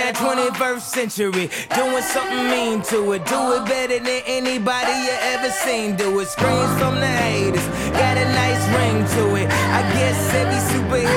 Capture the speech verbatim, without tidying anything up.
the twenty-first century, doing something mean to it. Do it better than anybody you ever seen. Do it. Screams from the haters, got a nice ring to it. I guess every superhero